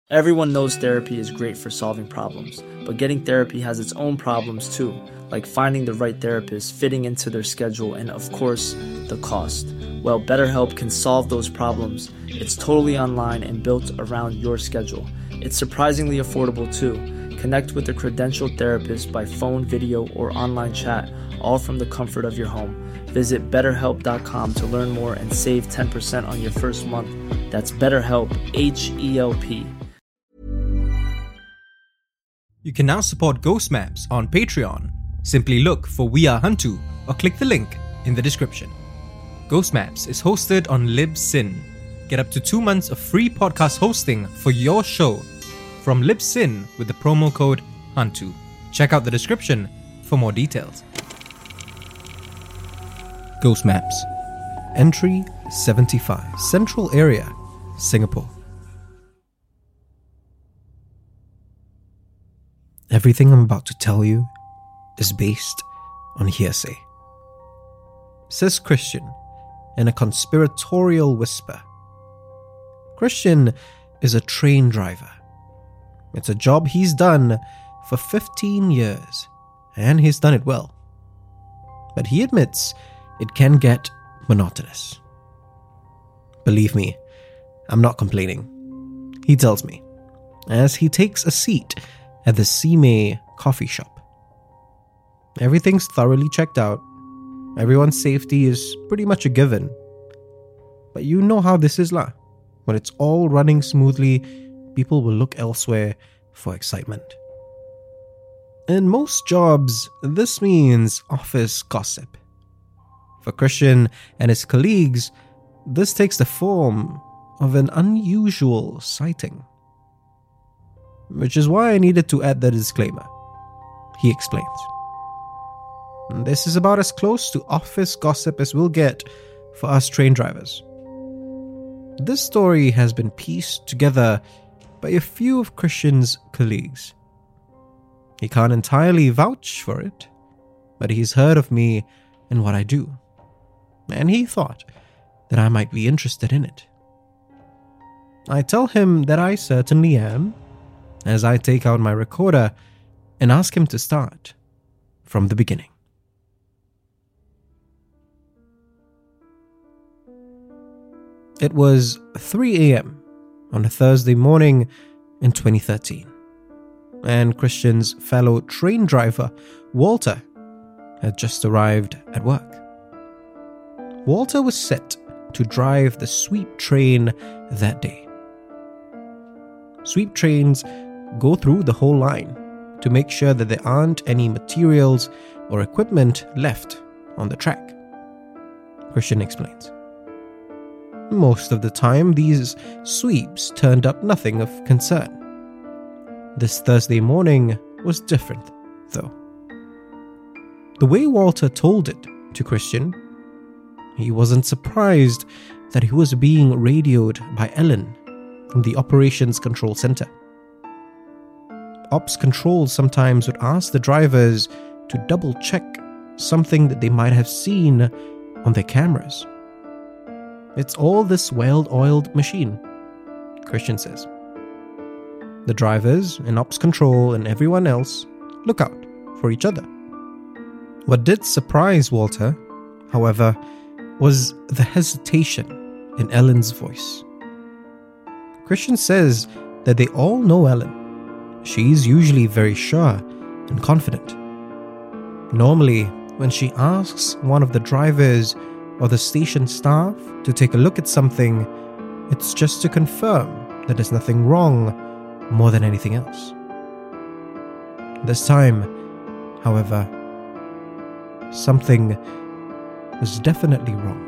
Everyone knows therapy is great for solving problems, but getting therapy has its own problems too, like finding the right therapist, fitting into their schedule, and of course, the cost. Well, BetterHelp can solve those problems. It's totally online and built around your schedule. It's surprisingly affordable too. Connect with a credentialed therapist by phone, video, or online chat, all from the comfort of your home. Visit BetterHelp.com to learn more and save 10% on your first month. That's BetterHelp, H-E-L-P. You can now support Ghost Maps on Patreon. Simply look for We Are Hantu or click the link in the description. Ghost Maps is hosted on Libsyn. Get up to 2 months of free podcast hosting for your show from Libsyn with the promo code HANTU. Check out the description for more details. Ghost Maps. Entry 75. Central Area, Singapore. Everything I'm about to tell you is based on hearsay, says Christian in a conspiratorial whisper. Christian is a train driver. It's a job he's done for 15 years, and he's done it well. But he admits it can get monotonous. Believe me, I'm not complaining, he tells me, as he takes a seat at the Simei coffee shop. Everything's thoroughly checked out. Everyone's safety is pretty much a given. But you know how this is lah. When it's all running smoothly, people will look elsewhere for excitement. In most jobs, this means office gossip. For Christian and his colleagues, this takes the form of an unusual sighting. Which is why I needed to add the disclaimer. He explains. This is about as close to office gossip as we'll get for us train drivers. This story has been pieced together by a few of Christian's colleagues. He can't entirely vouch for it, but he's heard of me and what I do, and he thought that I might be interested in it. I tell him that I certainly am, as I take out my recorder and ask him to start from the beginning. It was 3 a.m. on a Thursday morning in 2013, and Christian's fellow train driver, Walter, had just arrived at work. Walter was set to drive the sweep train that day. Sweep trains go through the whole line to make sure that there aren't any materials or equipment left on the track, Christian explains. Most of the time, these sweeps turned up nothing of concern. This Thursday morning was different, though. The way Walter told it to Christian, he wasn't surprised that he was being radioed by Ellen from the Operations Control Center. Ops Control sometimes would ask the drivers to double-check something that they might have seen on their cameras. It's all this well-oiled machine, Christian says. The drivers in Ops Control and everyone else look out for each other. What did surprise Walter, however, was the hesitation in Ellen's voice. Christian says that they all know Ellen. She's usually very sure and confident. Normally, when she asks one of the drivers or the station staff to take a look at something, it's just to confirm that there's nothing wrong more than anything else. This time, however, something was definitely wrong.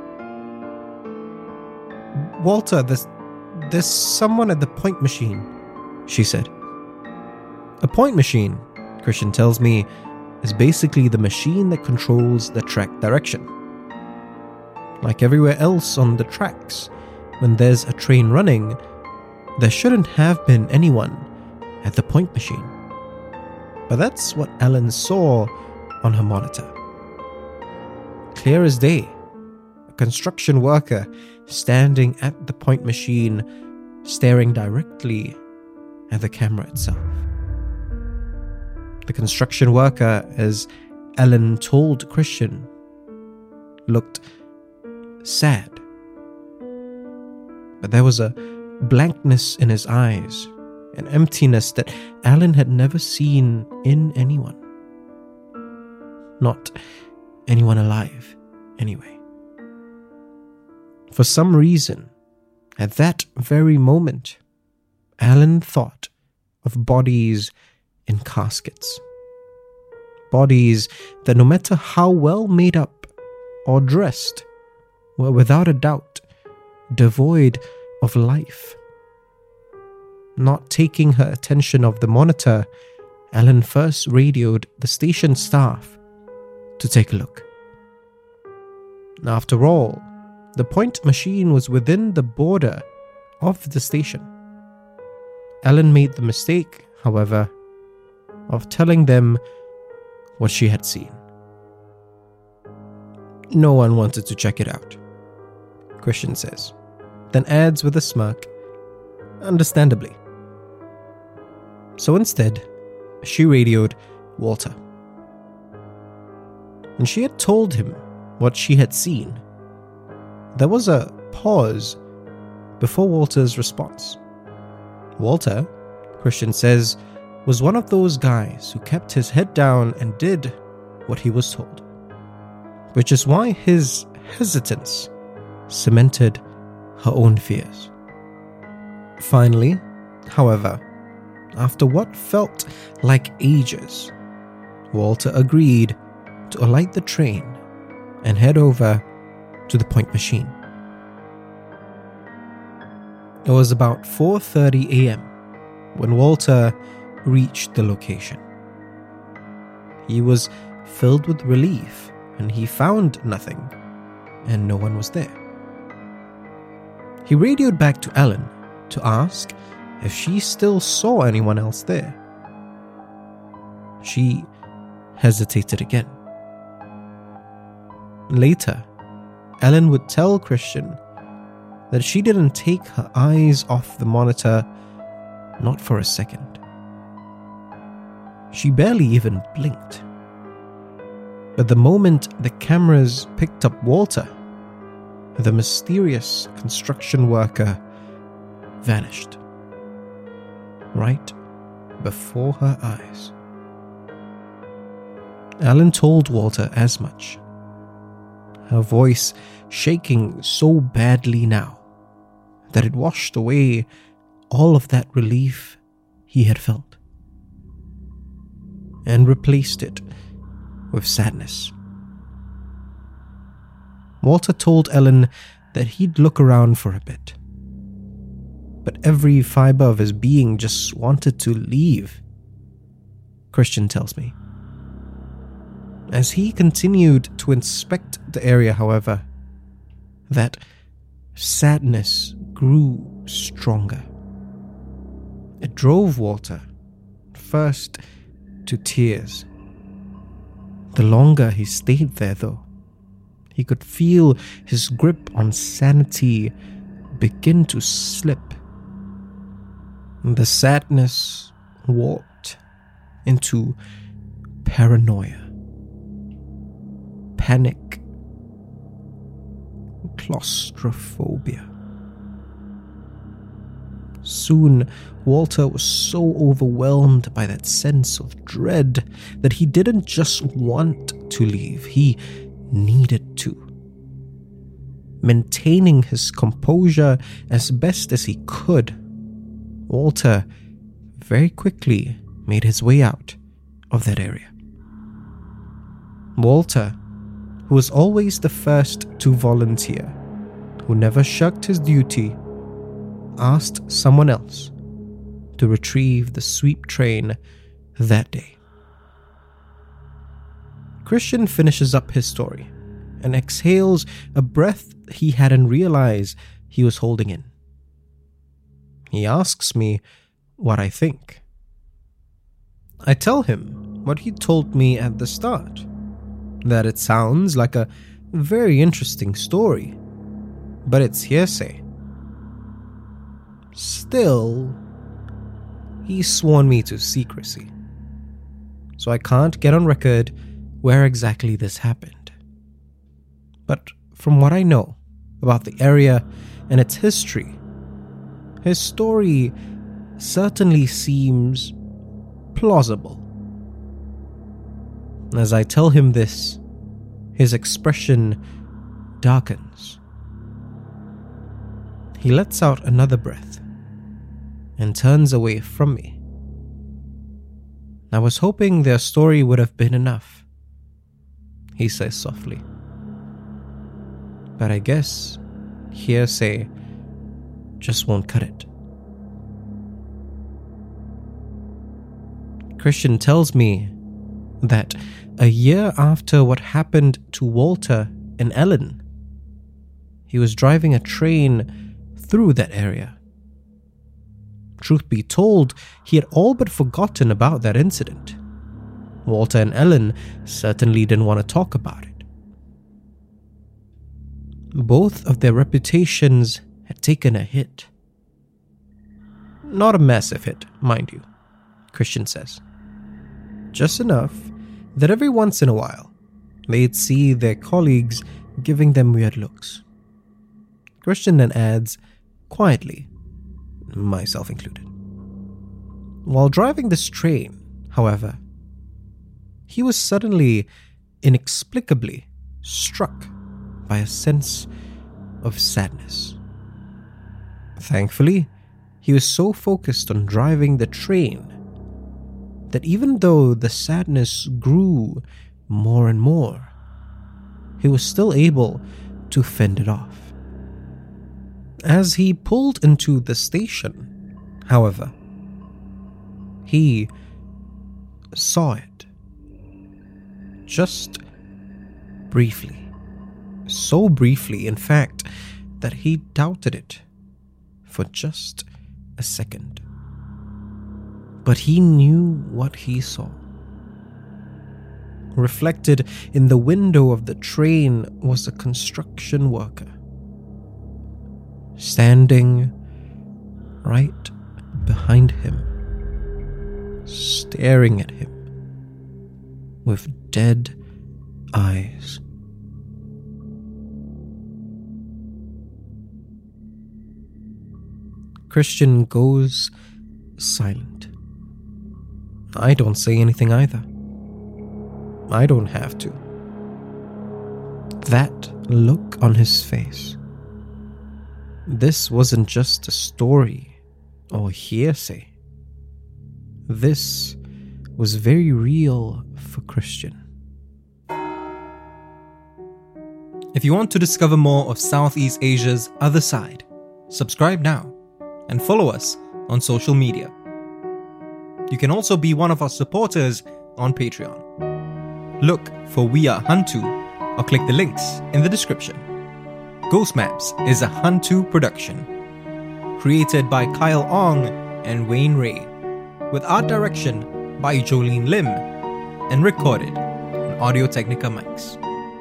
Walter, there's someone at the point machine, she said. A point machine, Christian tells me, is basically the machine that controls the track direction. Like everywhere else on the tracks, when there's a train running, there shouldn't have been anyone at the point machine. But that's what Ellen saw on her monitor. Clear as day, a construction worker standing at the point machine, staring directly at the camera itself. The construction worker, as Alan told Christian, looked sad. But there was a blankness in his eyes, an emptiness that Alan had never seen in anyone. Not anyone alive, anyway. For some reason, at that very moment, Alan thought of bodies in caskets. Bodies that, no matter how well made up or dressed, were without a doubt devoid of life. Not taking her attention off the monitor, Alan first radioed the station staff to take a look. After all, the point machine was within the border of the station. Alan made the mistake, however, of telling them what she had seen. No one wanted to check it out, Christian says, then adds with a smirk, understandably. So instead, she radioed Walter. When she had told him what she had seen, there was a pause before Walter's response. Walter, Christian says, was one of those guys who kept his head down and did what he was told, which is why his hesitance cemented her own fears. Finally, however, after what felt like ages, Walter agreed to alight the train and head over to the point machine. It was about 4:30 a.m. when Walter reached the location. He was filled with relief and he found nothing, and no one was there. He radioed back to Ellen to ask if she still saw anyone else there. She hesitated again. Later, Ellen would tell Christian that she didn't take her eyes off the monitor, not for a second. She barely even blinked. But the moment the cameras picked up Walter, the mysterious construction worker vanished right before her eyes. Ellen told Walter as much, her voice shaking so badly now that it washed away all of that relief he had felt and replaced it with sadness. Walter told Ellen that he'd look around for a bit, but every fiber of his being just wanted to leave, Christian tells me. As he continued to inspect the area, however, that sadness grew stronger. It drove Walter first to tears. The longer he stayed there, though, he could feel his grip on sanity begin to slip. The sadness warped into paranoia, panic, claustrophobia. Soon, Walter was so overwhelmed by that sense of dread that he didn't just want to leave, he needed to. Maintaining his composure as best as he could, Walter very quickly made his way out of that area. Walter, who was always the first to volunteer, who never shirked his duty, asked someone else to retrieve the sweep train that day. Christian finishes up his story and exhales a breath he hadn't realized he was holding in. He asks me what I think. I tell him what he told me at the start, that it sounds like a very interesting story, but it's hearsay. Still, he's sworn me to secrecy, so I can't get on record where exactly this happened. But from what I know about the area and its history, his story certainly seems plausible. As I tell him this, his expression darkens. He lets out another breath and turns away from me. I was hoping their story would have been enough, he says softly. But I guess hearsay just won't cut it. Christian tells me that a year after what happened to Walter and Ellen, he was driving a train through that area. Truth be told, he had all but forgotten about that incident. Walter and Ellen certainly didn't want to talk about it. Both of their reputations had taken a hit. Not a massive hit, mind you, Christian says. Just enough that every once in a while, they'd see their colleagues giving them weird looks. Christian then adds, quietly, myself included. While driving this train, however, he was suddenly, inexplicably struck by a sense of sadness. Thankfully, he was so focused on driving the train that even though the sadness grew more and more, he was still able to fend it off. As he pulled into the station, however, he saw it. Just briefly. So briefly, in fact, that he doubted it for just a second. But he knew what he saw. Reflected in the window of the train was a construction worker, standing right behind him, staring at him with dead eyes. Christian goes silent. I don't say anything either. I don't have to. That look on his face. This wasn't just a story or hearsay. This was very real for Christian. If you want to discover more of Southeast Asia's other side, subscribe now and follow us on social media. You can also be one of our supporters on Patreon. Look for We Are Hantu or click the links in the description. Ghost Maps is a Hantu production, created by Kyle Ong and Wayne Ray, with art direction by Jolene Lim, and recorded on Audio-Technica mics.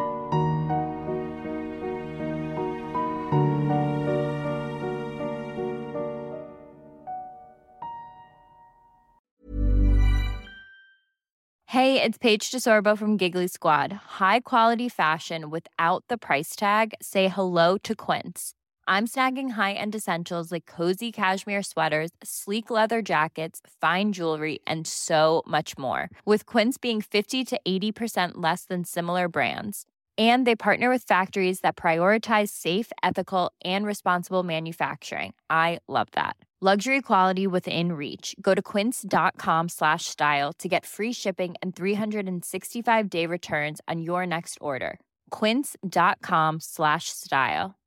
Hey, it's Paige DeSorbo from Giggly Squad. High quality fashion without the price tag. Say hello to Quince. I'm snagging high-end essentials like cozy cashmere sweaters, sleek leather jackets, fine jewelry, and so much more. With Quince being 50 to 80% less than similar brands. And they partner with factories that prioritize safe, ethical, and responsible manufacturing. I love that. Luxury quality within reach. Go to quince.com/style to get free shipping and 365-day returns on your next order. Quince.com/style.